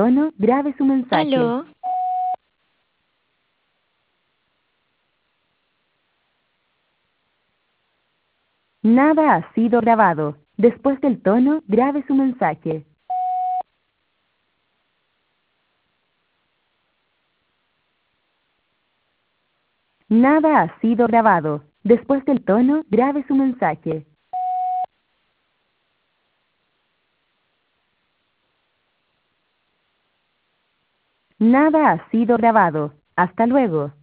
tono, grabe su mensaje. Aló, Nada ha sido grabado. Después del tono, grabe su mensaje. Nada ha sido grabado. Después del tono, grabe su mensaje. Nada ha sido grabado. Hasta luego.